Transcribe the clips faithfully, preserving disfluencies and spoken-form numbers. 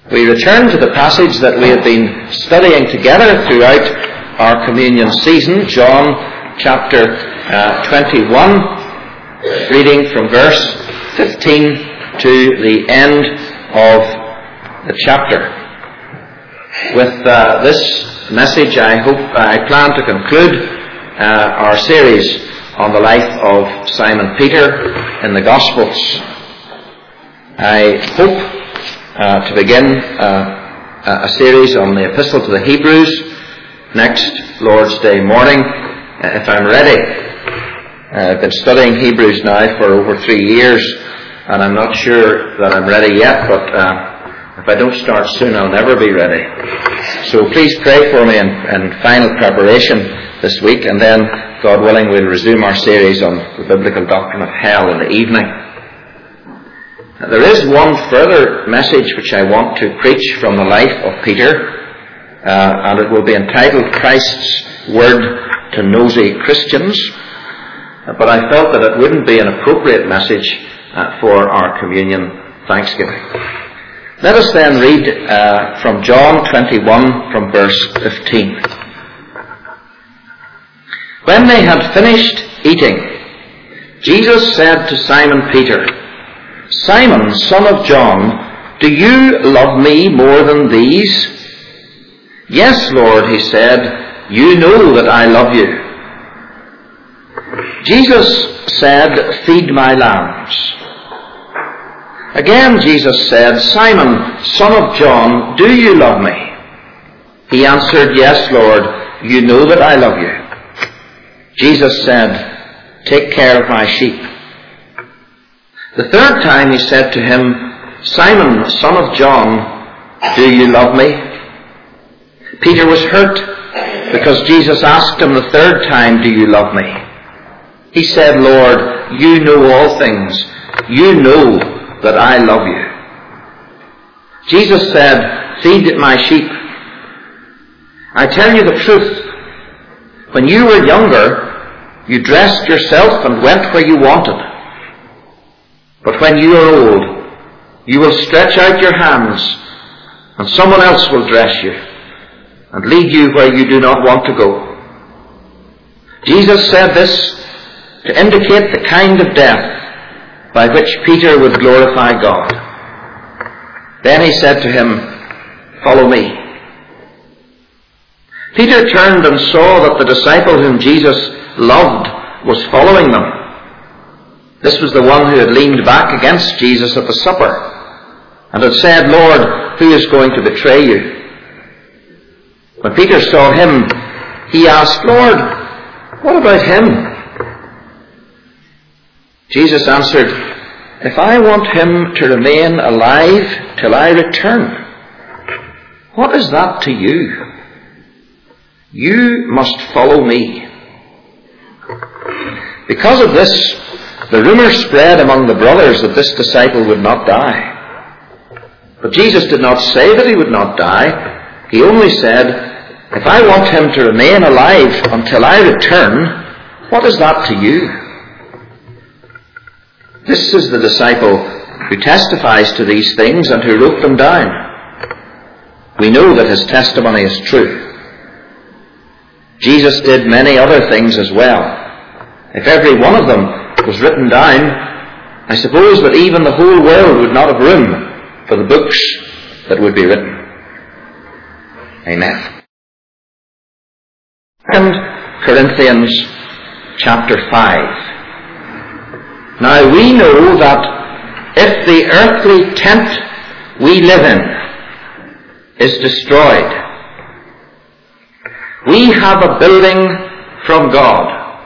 We return to the passage that we have been studying together throughout our communion season, John chapter uh, twenty-one, reading from verse fifteen to the end of the chapter. With uh, this message, I hope I plan to conclude uh, our series on the life of Simon Peter in the Gospels. I hope Uh, to begin uh, a series on the Epistle to the Hebrews next Lord's Day morning, uh, if I'm ready. Uh, I've been studying Hebrews now for over three years, and I'm not sure that I'm ready yet, but uh, if I don't start soon, I'll never be ready. So please pray for me in, in final preparation this week, and then, God willing, we'll resume our series on the biblical doctrine of hell in the evening. There is one further message which I want to preach from the life of Peter, uh, and it will be entitled Christ's Word to Nosy Christians, but I felt that it wouldn't be an appropriate message uh, for our communion thanksgiving. Let us then read uh, from John twenty-one from verse fifteen. When they had finished eating, Jesus said to Simon Peter, "Simon, son of John, do you love me more than these?" "Yes, Lord," he said, "you know that I love you." Jesus said, "Feed my lambs." Again Jesus said, "Simon, son of John, do you love me?" He answered, "Yes, Lord, you know that I love you." Jesus said, "Take care of my sheep." The third time he said to him, "Simon, son of John, do you love me?" Peter was hurt because Jesus asked him the third time, "Do you love me?" He said, "Lord, you know all things. You know that I love you." Jesus said, "Feed my sheep. I tell you the truth. When you were younger, you dressed yourself and went where you wanted. But when you are old, you will stretch out your hands, and someone else will dress you and lead you where you do not want to go." Jesus said this to indicate the kind of death by which Peter would glorify God. Then he said to him, "Follow me." Peter turned and saw that the disciple whom Jesus loved was following them. This was the one who had leaned back against Jesus at the supper and had said, "Lord, who is going to betray you?" When Peter saw him, he asked, "Lord, what about him?" Jesus answered, "If I want him to remain alive till I return, what is that to you? You must follow me." Because of this, the rumor spread among the brothers that this disciple would not die. But Jesus did not say that he would not die. He only said, "If I want him to remain alive until I return, what is that to you?" This is the disciple who testifies to these things and who wrote them down. We know that his testimony is true. Jesus did many other things as well. If every one of them was written down, I suppose that even the whole world would not have room for the books that would be written. Amen. Second Corinthians chapter five. Now we know that if the earthly tent we live in is destroyed, we have a building from God,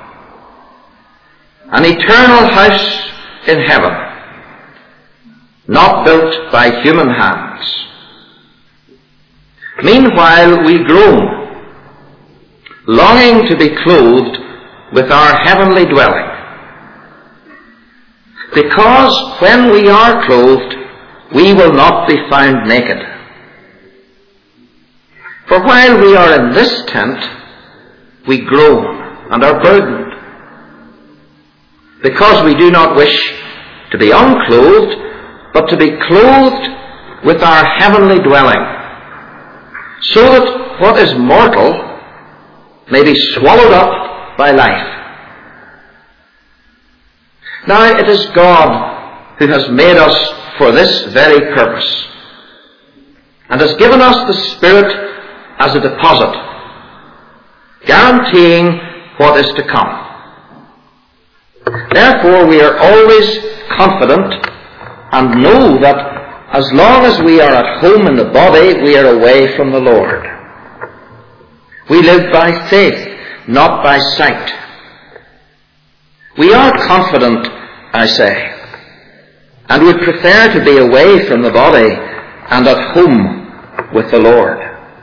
an eternal house in heaven, not built by human hands. Meanwhile we groan, longing to be clothed with our heavenly dwelling. Because when we are clothed, we will not be found naked. For while we are in this tent, we groan and are burdened, because we do not wish to be unclothed, but to be clothed with our heavenly dwelling, so that what is mortal may be swallowed up by life. Now it is God who has made us for this very purpose, and has given us the Spirit as a deposit, guaranteeing what is to come. Therefore we are always confident and know that as long as we are at home in the body, we are away from the Lord. We live by faith, not by sight. We are confident, I say, and would prefer to be away from the body and at home with the Lord.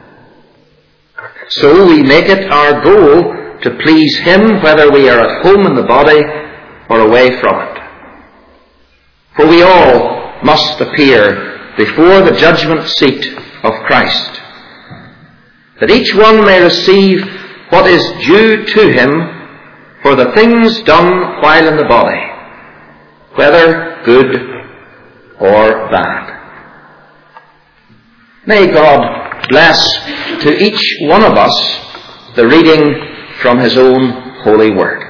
So we make it our goal to please Him whether we are at home in the body or away from it. For we all must appear before the judgment seat of Christ, that each one may receive what is due to him for the things done while in the body, whether good or bad. May God bless to each one of us the reading from His own holy word.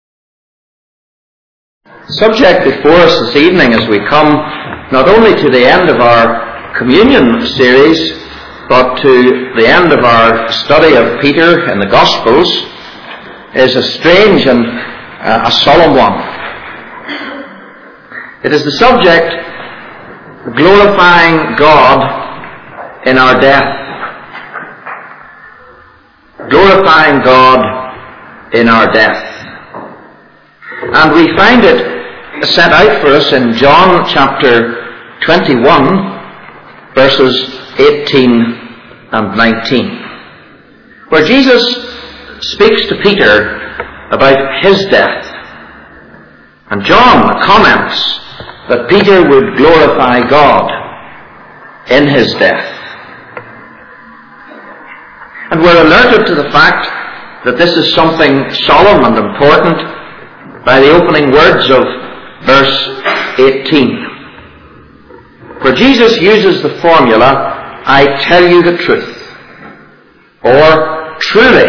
Subject before us this evening as we come not only to the end of our communion series, but to the end of our study of Peter in the Gospels, is a strange and uh, a solemn one. It is the subject, glorifying God in our death. Glorifying God in our death. And we find it set out for us in John chapter twenty-one, verses eighteen and nineteen, where Jesus speaks to Peter about his death. And John comments that Peter would glorify God in his death. And we're alerted to the fact that this is something solemn and important by the opening words of verse eighteen, where Jesus uses the formula, I tell you the truth, or truly,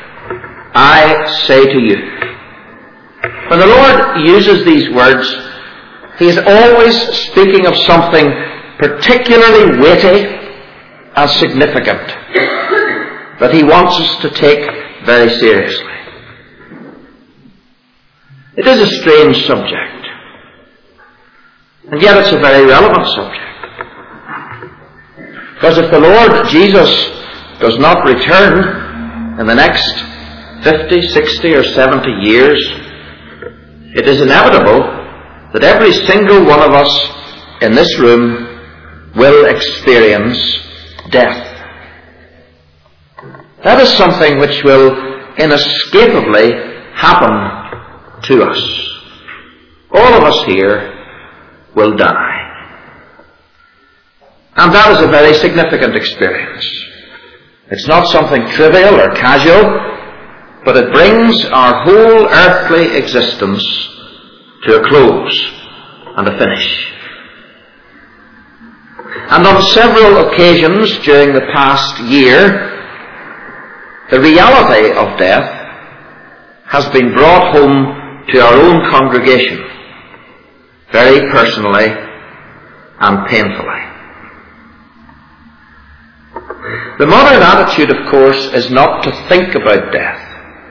I say to you. When the Lord uses these words, He is always speaking of something particularly weighty and significant that He wants us to take very seriously. It is a strange subject, and yet it's a very relevant subject. Because if the Lord Jesus does not return in the next fifty, sixty or seventy years, it is inevitable that every single one of us in this room will experience death. That is something which will inescapably happen to us. All of us here will die. And that is a very significant experience. It's not something trivial or casual, but it brings our whole earthly existence to a close and a finish. And on several occasions during the past year, the reality of death has been brought home to our own congregation, very personally and painfully. The modern attitude, of course, is not to think about death.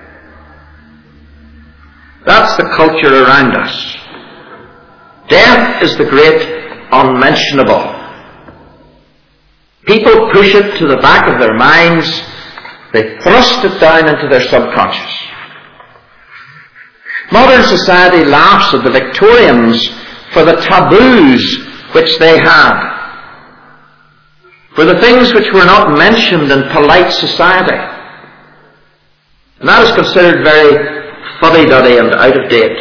That's the culture around us. Death is the great unmentionable. People push it to the back of their minds. They thrust it down into their subconscious. Modern society laughs at the Victorians for the taboos which they had, for the things which were not mentioned in polite society. And that is considered very fuddy-duddy and out of date.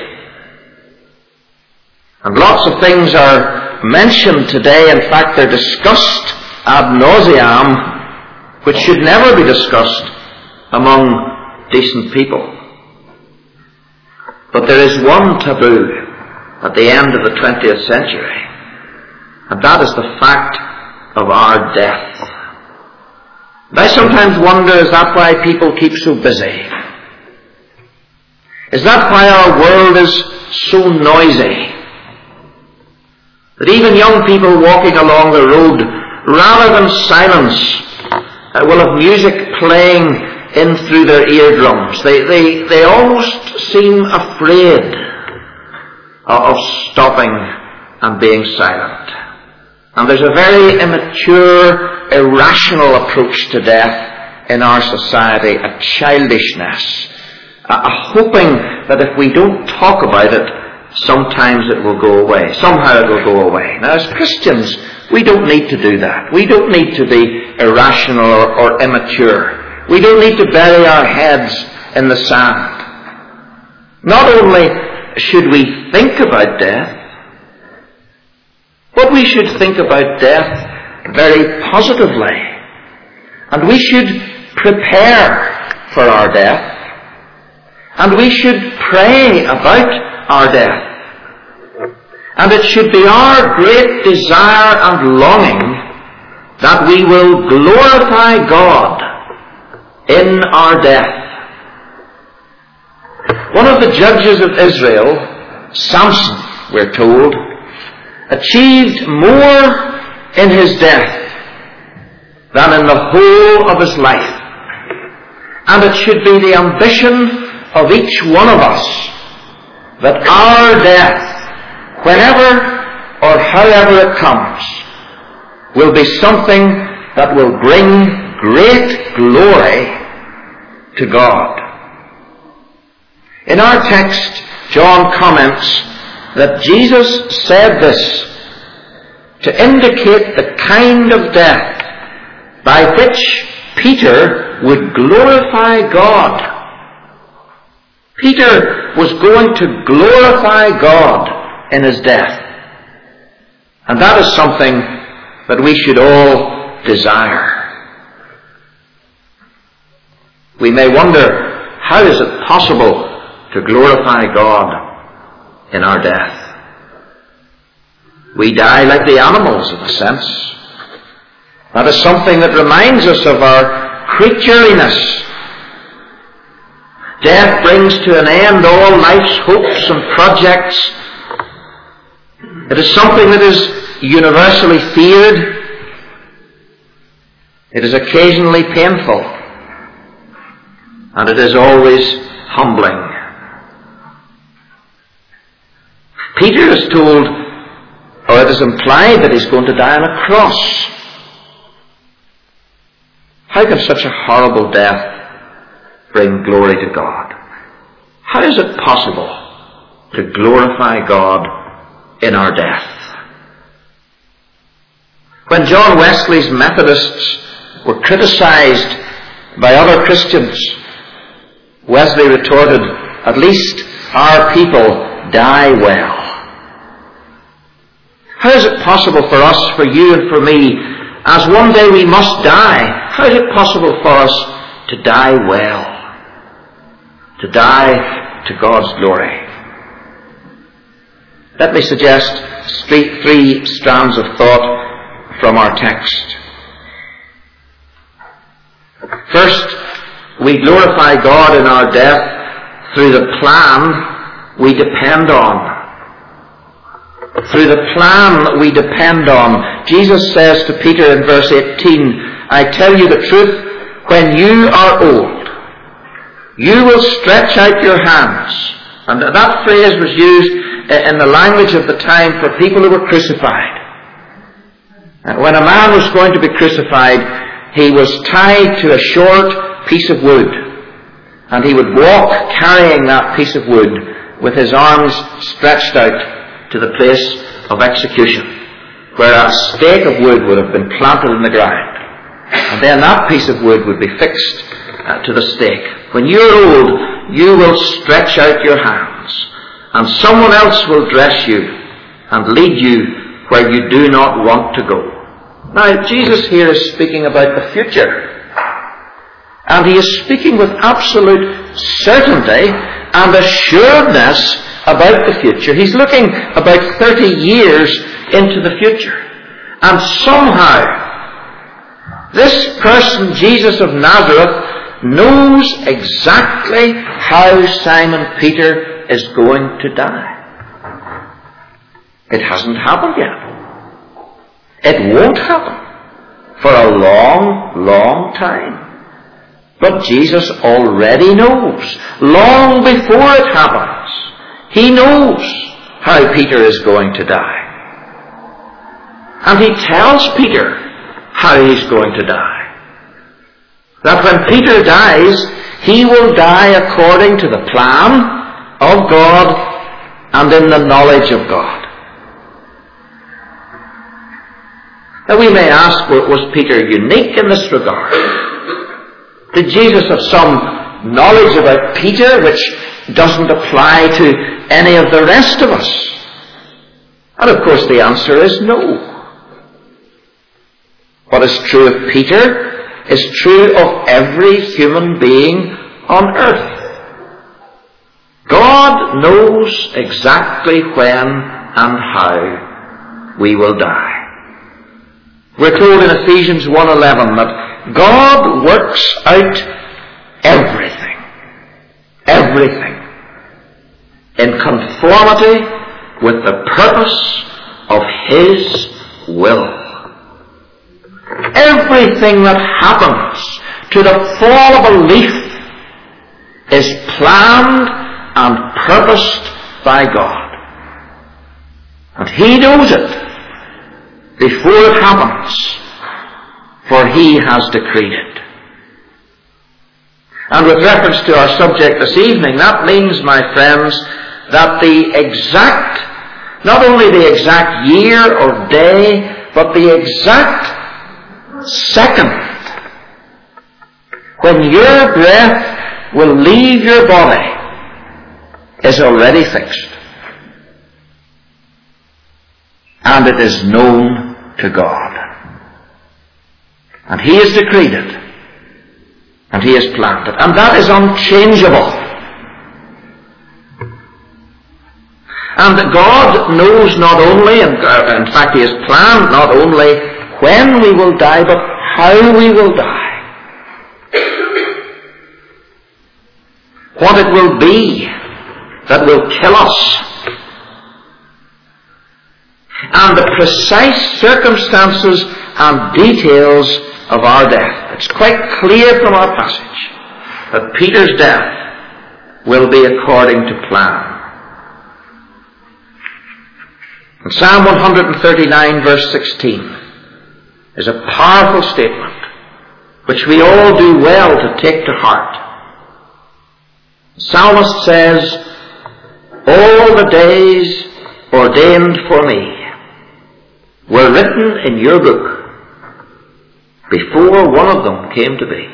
And lots of things are mentioned today, in fact they're discussed ad nauseam, which should never be discussed among decent people. But there is one taboo at the end of the twentieth century, and that is the fact of our death. And I sometimes wonder, is that why people keep so busy? Is that why our world is so noisy? That even young people walking along the road, rather than silence, uh, will have music playing in through their eardrums. They, they, they almost seem afraid of stopping and being silent. And there's a very immature, irrational approach to death in our society, a childishness, a, a hoping that if we don't talk about it, sometimes it will go away. Somehow it will go away. Now, as Christians, we don't need to do that. We don't need to be irrational or, or immature. We don't need to bury our heads in the sand. Not only should we think about death, but we should think about death very positively. And we should prepare for our death. And we should pray about our death. And it should be our great desire and longing that we will glorify God in our death. One of the judges of Israel, Samson, we're told, achieved more in his death than in the whole of his life. And it should be the ambition of each one of us that our death, whenever or however it comes, will be something that will bring great glory to God. In our text, John comments that Jesus said this to indicate the kind of death by which Peter would glorify God. Peter was going to glorify God in his death. And that is something that we should all desire. We may wonder, how is it possible to glorify God in our death? We die like the animals, in a sense. That is something that reminds us of our creatureliness. Death brings to an end all life's hopes and projects. It is something that is universally feared. It is occasionally painful. And it is always humbling. Peter is told, or it is implied, that he's going to die on a cross. How can such a horrible death bring glory to God? How is it possible to glorify God in our death? When John Wesley's Methodists were criticized by other Christians, Wesley retorted, "At least our people die well." How is it possible for us, for you and for me, as one day we must die, how is it possible for us to die well? To die to God's glory? Let me suggest three, three strands of thought from our text. First, we glorify God in our death through the plan we depend on. Through the plan we depend on. Jesus says to Peter in verse eighteen, "I tell you the truth, when you are old, you will stretch out your hands." And that phrase was used in the language of the time for people who were crucified. And when a man was going to be crucified, he was tied to a short piece of wood. And he would walk carrying that piece of wood with his arms stretched out to the place of execution, where a stake of wood would have been planted in the ground. And then that piece of wood would be fixed uh, to the stake. When you're old, you will stretch out your hands, and someone else will dress you and lead you where you do not want to go. Now, Jesus here is speaking about the future. And he is speaking with absolute certainty and assuredness about the future. He's looking about thirty years into the future. And somehow, this person, Jesus of Nazareth, knows exactly how Simon Peter is going to die. It hasn't happened yet. It won't happen for a long, long time. But Jesus already knows, long before it happens. He knows how Peter is going to die. And he tells Peter how he's going to die. That when Peter dies, he will die according to the plan of God and in the knowledge of God. Now we may ask, was Peter unique in this regard? Did Jesus have some knowledge about Peter which doesn't apply to any of the rest of us? And of course the answer is no. What is true of Peter is true of every human being on earth. God knows exactly when and how we will die. We're told in Ephesians one eleven that God works out everything, everything, in conformity with the purpose of His will. Everything that happens to the fall of a leaf is planned and purposed by God. And He knows it before it happens, for He has decreed it. And with reference to our subject this evening, that means, my friends, that the exact, not only the exact year or day, but the exact second when your breath will leave your body is already fixed. And it is known to God. And He has decreed it. And He has planned it. And that is unchangeable. And God knows not only, and in fact He has planned not only when we will die, but how we will die. What it will be that will kill us. And the precise circumstances and details of our death. It's quite clear from our passage that Peter's death will be according to plan. And Psalm one thirty-nine verse sixteen is a powerful statement which we all do well to take to heart. The psalmist says, "All the days ordained for me were written in your book before one of them came to be."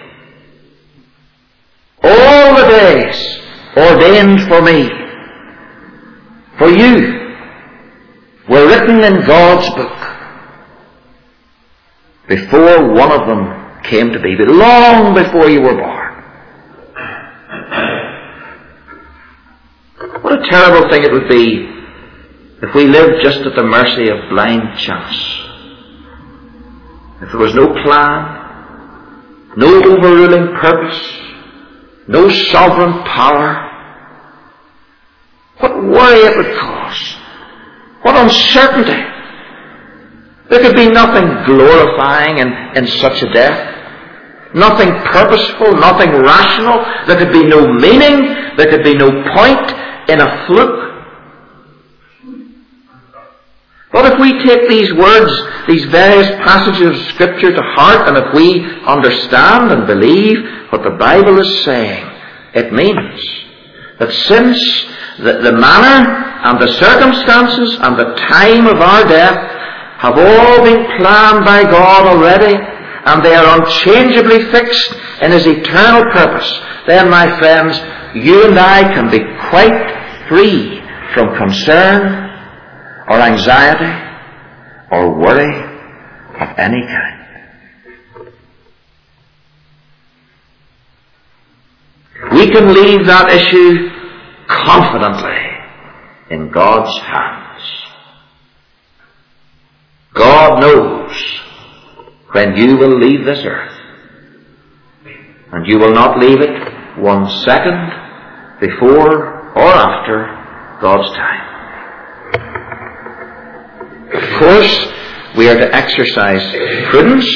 All the days ordained for me, for you, were written in God's book before one of them came to be, long before you were born. What a terrible thing it would be if we lived just at the mercy of blind chance. If there was no plan, no overruling purpose, no sovereign power, what worry it would cause. What uncertainty. There could be nothing glorifying in, in such a death. Nothing purposeful, nothing rational. There could be no meaning. There could be no point in a fluke. But if we take these words, these various passages of Scripture to heart, and if we understand and believe what the Bible is saying, it means that since the, the manner and the circumstances and the time of our death have all been planned by God already, and they are unchangeably fixed in His eternal purpose, then, my friends, you and I can be quite free from concern or anxiety or worry of any kind. We can leave that issue confidently in God's hands. God knows when you will leave this earth. And you will not leave it one second before or after God's time. Of course, we are to exercise prudence.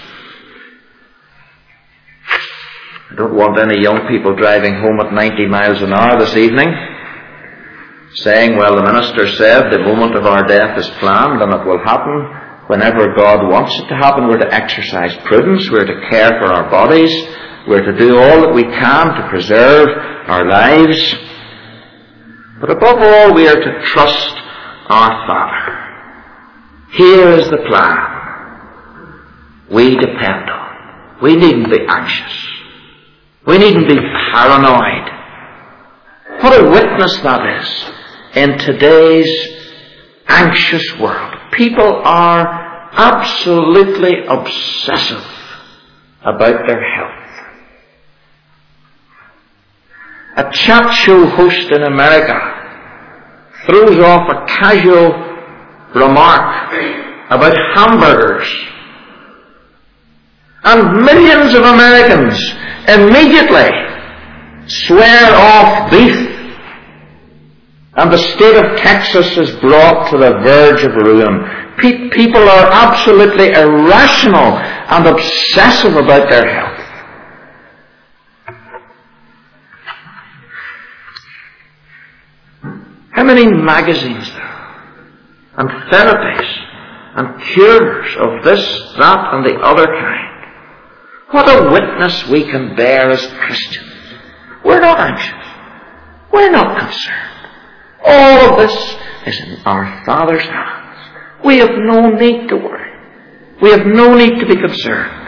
I don't want any young people driving home at ninety miles an hour this evening, saying, well, the minister said the moment of our death is planned and it will happen whenever God wants it to happen. We're to exercise prudence. We're to care for our bodies. We're to do all that we can to preserve our lives. But above all, we are to trust our Father. Here is the plan we depend on. We needn't be anxious. We needn't be paranoid. What a witness that is in today's anxious world. People are absolutely obsessive about their health. A chat show host in America throws off a casual remark about hamburgers, and millions of Americans immediately swear off beef, and the state of Texas is brought to the verge of ruin. Pe- people are absolutely irrational and obsessive about their health. How many magazines there are, and therapies, and cures of this, that, and the other kind. What a witness we can bear as Christians. We're not anxious. We're not concerned. All of this is in our Father's hands. We have no need to worry. We have no need to be concerned.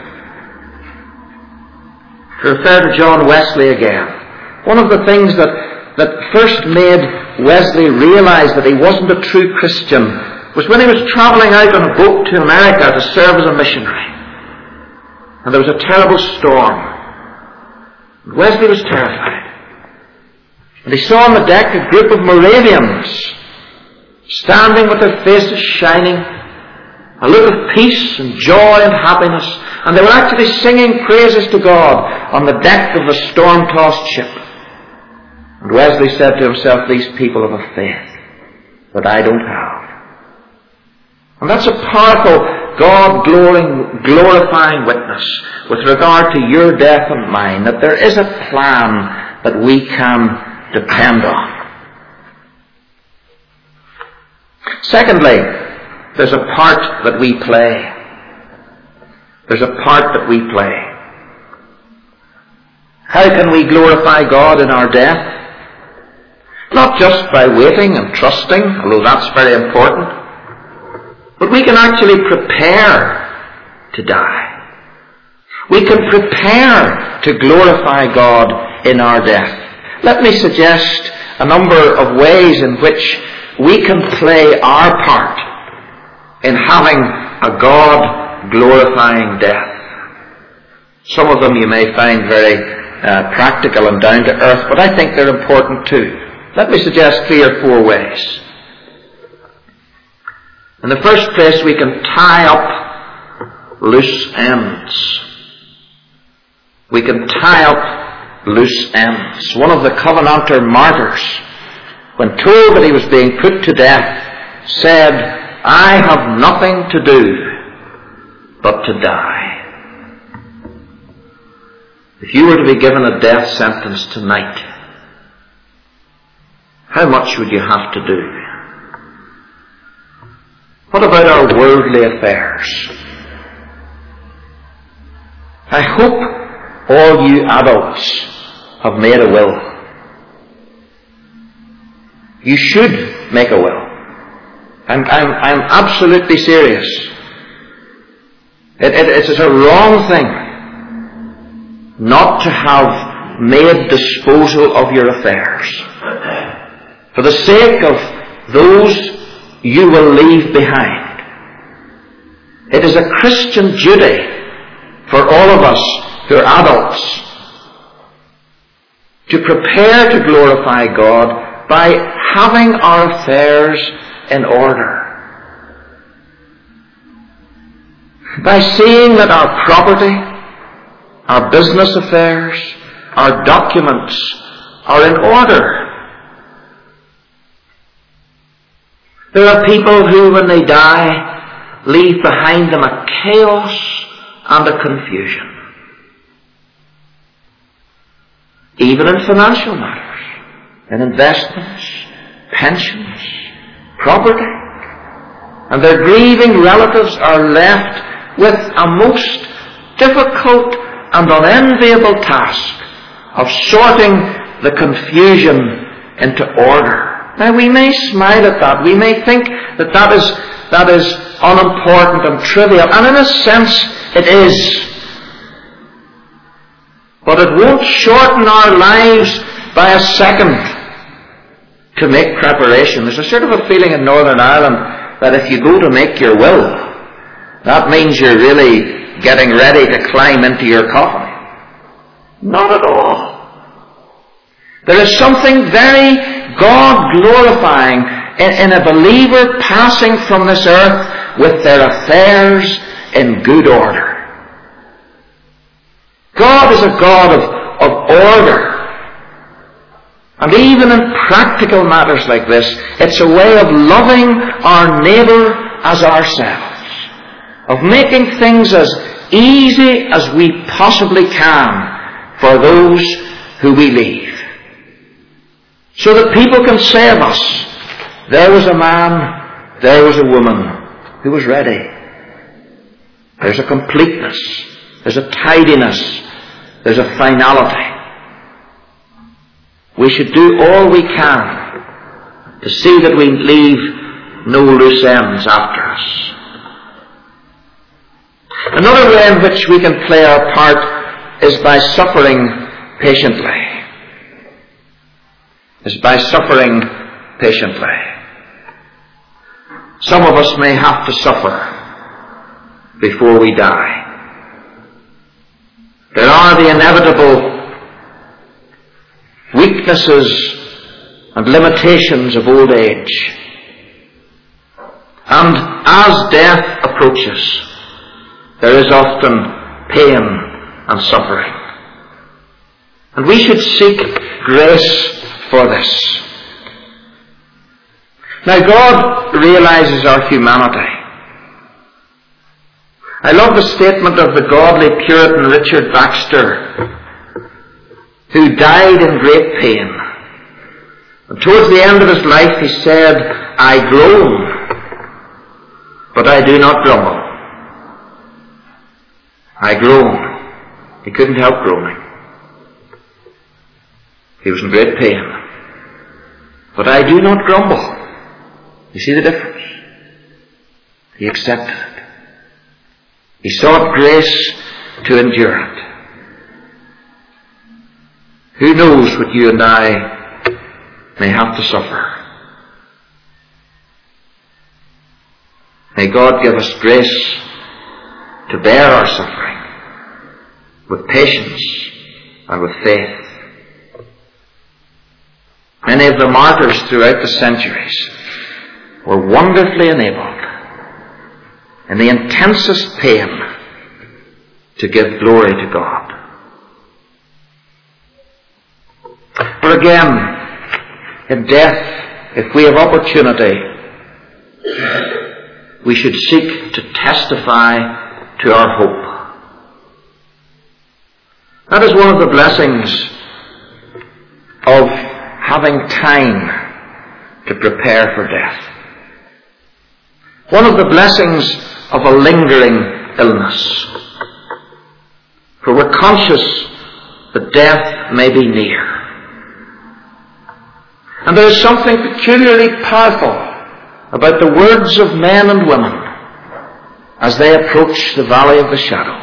To refer to John Wesley again, one of the things that, that first made Wesley realize that he wasn't a true Christian was when he was travelling out on a boat to America to serve as a missionary. And there was a terrible storm. Wesley was terrified. And he saw on the deck a group of Moravians standing with their faces shining, a look of peace and joy and happiness. And they were actually singing praises to God on the deck of the storm-tossed ship. And Wesley said to himself, these people have a faith that I don't have. And that's a powerful God-glorifying witness with regard to your death and mine, that there is a plan that we can depend on. Secondly, there's a part that we play. There's a part that we play. How can we glorify God in our death? Not just by waiting and trusting, although that's very important, but we can actually prepare to die. We can prepare to glorify God in our death. Let me suggest a number of ways in which we can play our part in having a God-glorifying death. Some of them you may find very uh, practical and down to earth, but I think they're important too. Let me suggest three or four ways. In the first place, we can tie up loose ends. We can tie up loose ends. One of the Covenanter martyrs, when told that he was being put to death, said, I have nothing to do but to die. If you were to be given a death sentence tonight, how much would you have to do? What about our worldly affairs? I hope all you adults have made a will. You should make a will. I'm, I'm, I'm absolutely serious. It, it, it is a wrong thing not to have made disposal of your affairs. For the sake of those you will leave behind. It is a Christian duty for all of us who are adults to prepare to glorify God by having our affairs in order. by seeing that our property, our business affairs, our documents are in order. There are people who, when they die, leave behind them a chaos and a confusion. Even in financial matters, in investments, pensions, property. And their grieving relatives are left with a most difficult and unenviable task of sorting the confusion into order. Now, we may smile at that. We may think that that is, that is unimportant and trivial. And in a sense, it is. But it won't shorten our lives by a second to make preparation. There's a sort of a feeling in Northern Ireland that if you go to make your will, that means you're really getting ready to climb into your coffin. Not at all. There is something very God-glorifying in, in a believer passing from this earth with their affairs in good order. God is a God of, of order. And even in practical matters like this, it's a way of loving our neighbour as ourselves, of making things as easy as we possibly can for those who we leave. So that people can say of us, there was a man, there was a woman who was ready. There's a completeness, there's a tidiness, there's a finality. We should do all we can to see that we leave no loose ends after us. Another way in which we can play our part is by suffering patiently. Is by suffering patiently. Some of us may have to suffer before we die. There are the inevitable weaknesses and limitations of old age. And as death approaches, there is often pain and suffering. And we should seek grace for this. Now, God realizes our humanity. I love the statement of the godly Puritan Richard Baxter, who died in great pain. And towards the end of his life he said, I groan, but I do not grumble. I groan. He couldn't help groaning. He was in great pain. But I do not grumble. You see the difference? He accepted it. He sought grace to endure it. Who knows what you and I may have to suffer? May God give us grace to bear our suffering with patience and with faith. Many of the martyrs throughout the centuries were wonderfully enabled in the intensest pain to give glory to God. For again, in death, if we have opportunity, we should seek to testify to our hope. That is one of the blessings of having time to prepare for death. One of the blessings of a lingering illness. For we're conscious that death may be near. And there is something peculiarly powerful about the words of men and women as they approach the valley of the shadow.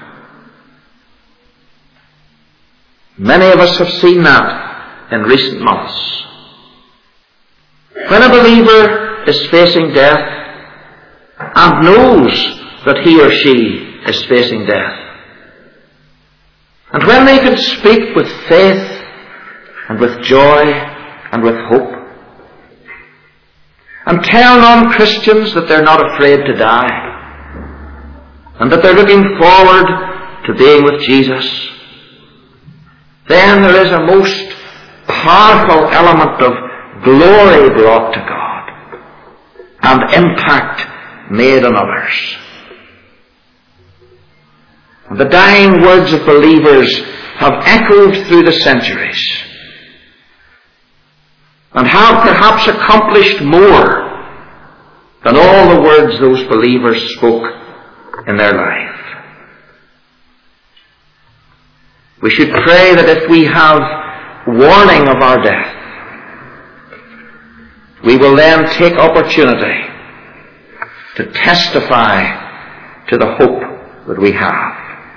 Many of us have seen that in recent months. When a believer is facing death and knows that he or she is facing death, and when they can speak with faith and with joy and with hope, and tell non-Christians that they're not afraid to die, and that they're looking forward to being with Jesus, then there is a most powerful element of glory brought to God and impact made on others. The dying words of believers have echoed through the centuries and have perhaps accomplished more than all the words those believers spoke in their life. We should pray that if we have warning of our death, we will then take opportunity to testify to the hope that we have.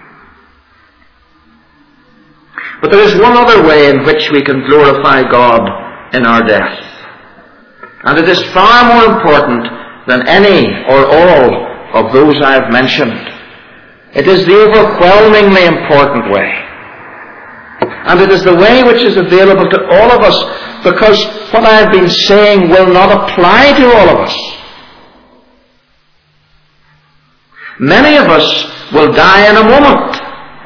But there is one other way in which we can glorify God in our death. And it is far more important than any or all of those I have mentioned. It is the overwhelmingly important way. And it is the way which is available to all of us, because what I have been saying will not apply to all of us. Many of us will die in a moment.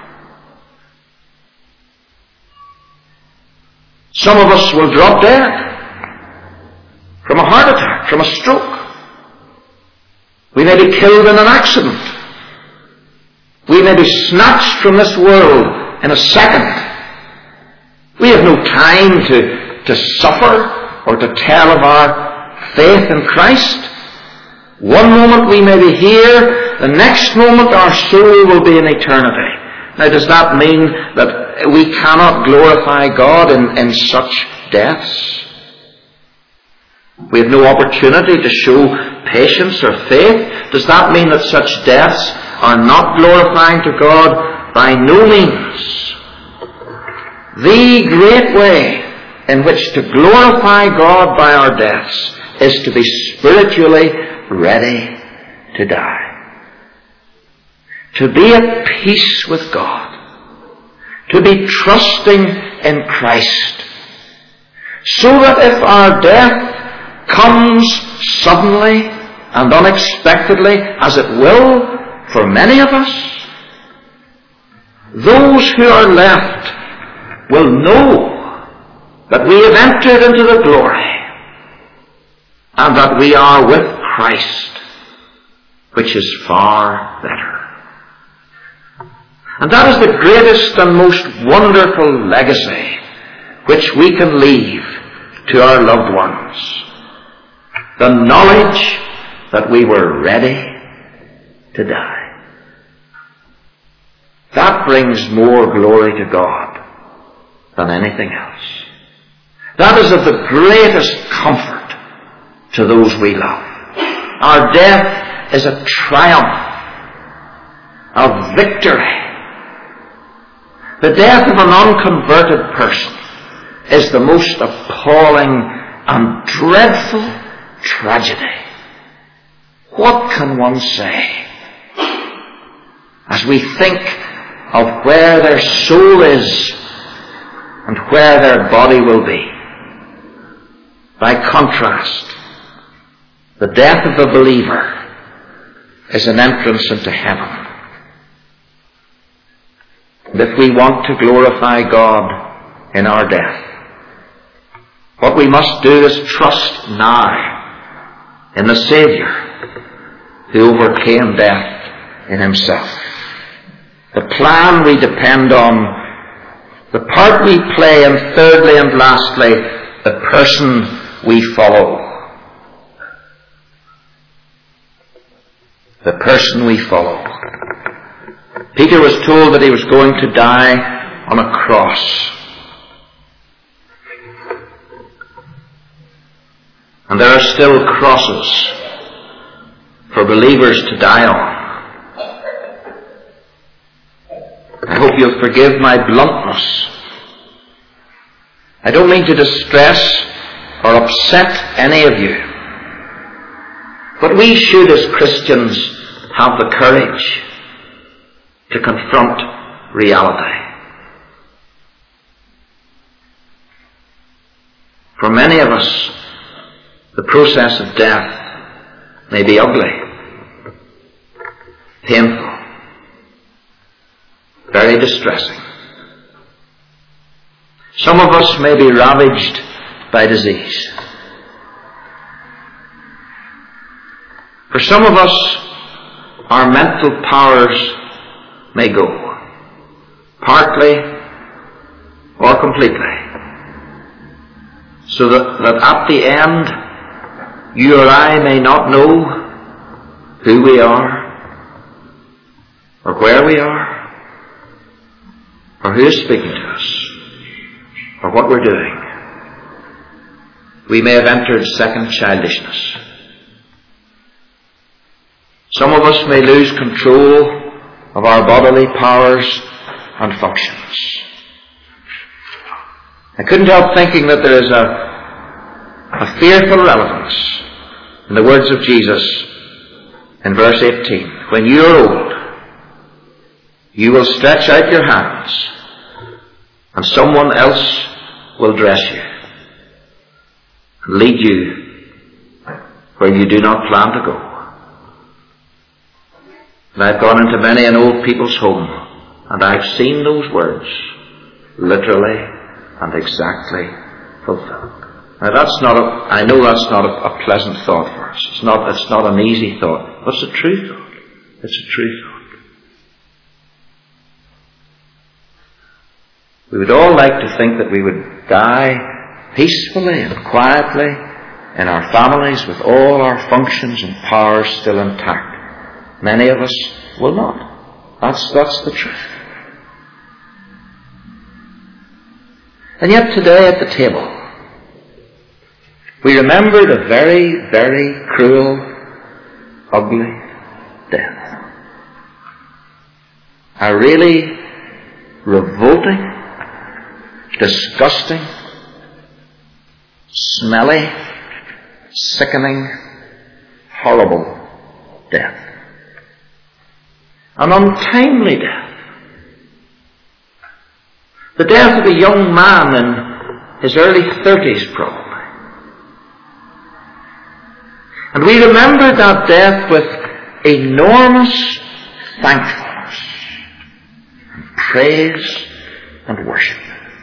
Some of us will drop dead from a heart attack, from a stroke. We may be killed in an accident. We may be snatched from this world in a second. We have no time to, to suffer or to tell of our faith in Christ. One moment we may be here, the next moment our soul will be in eternity. Now, does that mean that we cannot glorify God in, in such deaths? We have no opportunity to show patience or faith. Does that mean that such deaths are not glorifying to God? By no means. The great way in which to glorify God by our deaths is to be spiritually ready to die. To be at peace with God. To be trusting in Christ. So that if our death comes suddenly and unexpectedly, as it will for many of us, those who are left will know that we have entered into the glory and that we are with Christ, which is far better. And that is the greatest and most wonderful legacy which we can leave to our loved ones. The knowledge that we were ready to die. That brings more glory to God than anything else. That is of the greatest comfort to those we love. Our death is a triumph of victory. The death of an unconverted person is the most appalling and dreadful tragedy. What can one say as we think of where their soul is and where their body will be? By contrast, the death of the believer is an entrance into heaven. And if we want to glorify God in our death, what we must do is trust now in the Saviour who overcame death in himself. The plan we depend on, the part we play, and thirdly and lastly, the person we follow. The person we follow. Peter was told that he was going to die on a cross. And there are still crosses for believers to die on. I hope you'll forgive my bluntness. I don't mean to distress or upset any of you. But we should, as Christians, have the courage to confront reality. For many of us, the process of death may be ugly, painful, very distressing. Some of us may be ravaged by disease. For some of us, our mental powers may go, partly or completely, so that, that at the end, you or I may not know who we are, or where we are, or who is speaking to us, or what we're doing. We may have entered second childishness. Some of us may lose control of our bodily powers and functions. I couldn't help thinking that there is a, a fearful relevance in the words of Jesus in verse eighteen. When you are old, you will stretch out your hands, and someone else will dress you and lead you where you do not plan to go. And I've gone into many an old people's home, and I've seen those words literally and exactly fulfilled. Now that's not a, I know that's not a, a pleasant thought for us. It's not, it's not an easy thought, but it's a true thought. It's a true thought. We would all like to think that we would die peacefully and quietly in our families with all our functions and powers still intact. Many of us will not. That's, that's the truth. And yet today at the table, we remembered a very, very cruel, ugly death. A really revolting, disgusting, smelly, sickening, horrible death. An untimely death. The death of a young man in his early thirties, probably. And we remember that death with enormous thankfulness, and praise and worship.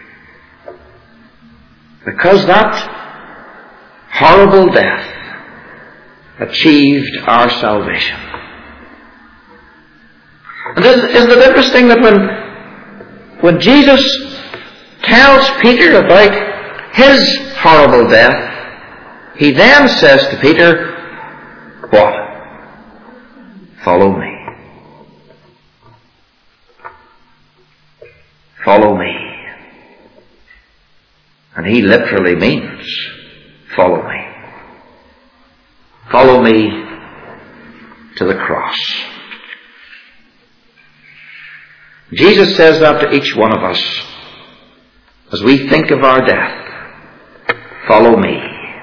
Because that horrible death achieved our salvation. And isn't it interesting that when, when Jesus tells Peter about his horrible death, he then says to Peter, what? Follow me. Follow me. And he literally means, follow me. Follow me to the cross. Jesus says that to each one of us as we think of our death. Follow me.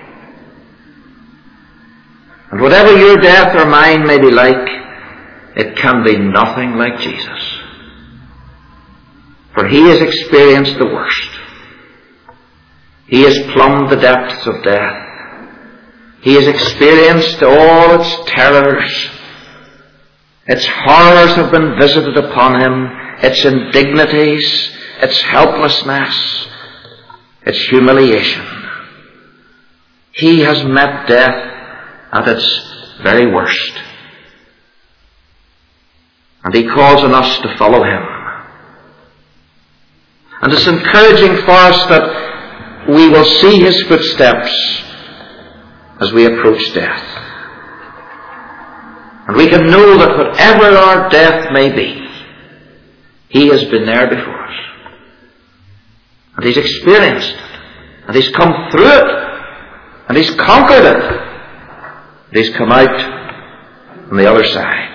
And whatever your death or mine may be like, it can be nothing like Jesus. For he has experienced the worst. He has plumbed the depths of death. He has experienced all its terrors. Its horrors have been visited upon him. Its indignities, its helplessness, its humiliation. He has met death at its very worst. And he calls on us to follow him. And it's encouraging for us that we will see his footsteps as we approach death. And we can know that whatever our death may be, he has been there before us. And he's experienced it. And he's come through it. And he's conquered it. And he's come out on the other side.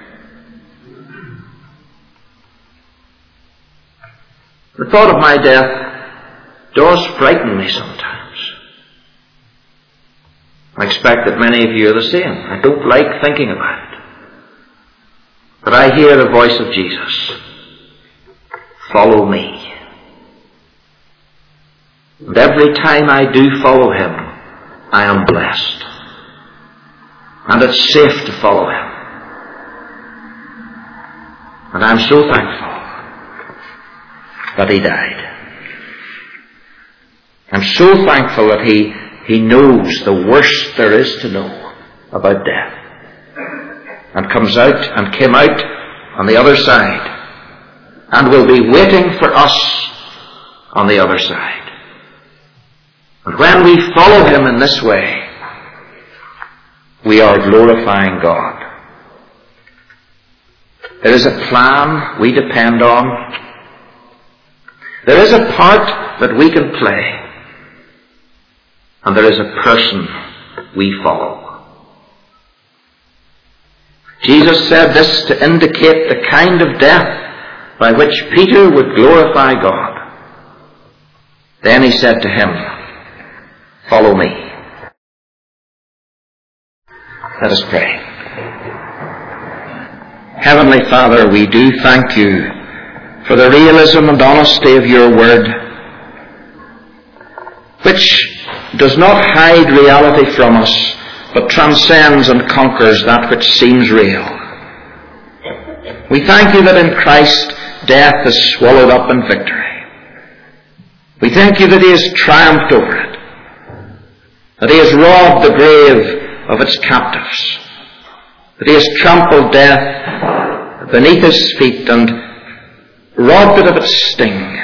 The thought of my death does frighten me sometimes. I expect that many of you are the same. I don't like thinking about it. But I hear the voice of Jesus. Follow me. And every time I do follow him, I am blessed. And it's safe to follow him. And I'm so thankful that he died. I'm so thankful that he, he knows the worst there is to know about death, and comes out and came out on the other side, and will be waiting for us on the other side. And when we follow him in this way, we are glorifying God. There is a plan we depend on. There is a part that we can play. And there is a person we follow. Jesus said this to indicate the kind of death by which Peter would glorify God. Then he said to him, "Follow me." Let us pray. Heavenly Father, we do thank you for the realism and honesty of your word, which does not hide reality from us, but transcends and conquers that which seems real. We thank you that in Christ death is swallowed up in victory. We thank you that he has triumphed over it, that he has robbed the grave of its captives, that he has trampled death beneath his feet and robbed it of its sting.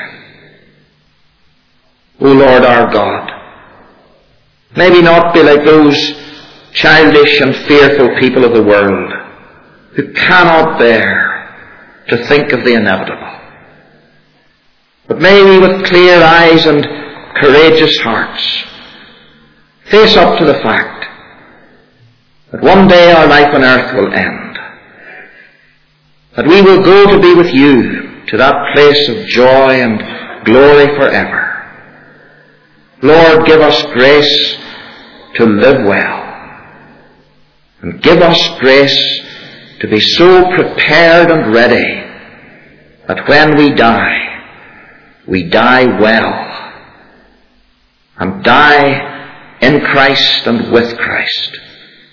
O Lord our God, may we not be like those childish and fearful people of the world who cannot bear to think of the inevitable. But may we with clear eyes and courageous hearts face up to the fact that one day our life on earth will end, that we will go to be with you to that place of joy and glory forever. Lord, give us grace to live well, and give us grace to be so prepared and ready that when we die, we die well, and die in Christ and with Christ,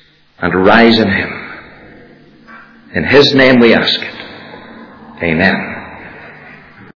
and rise in him. In his name we ask it. Amen.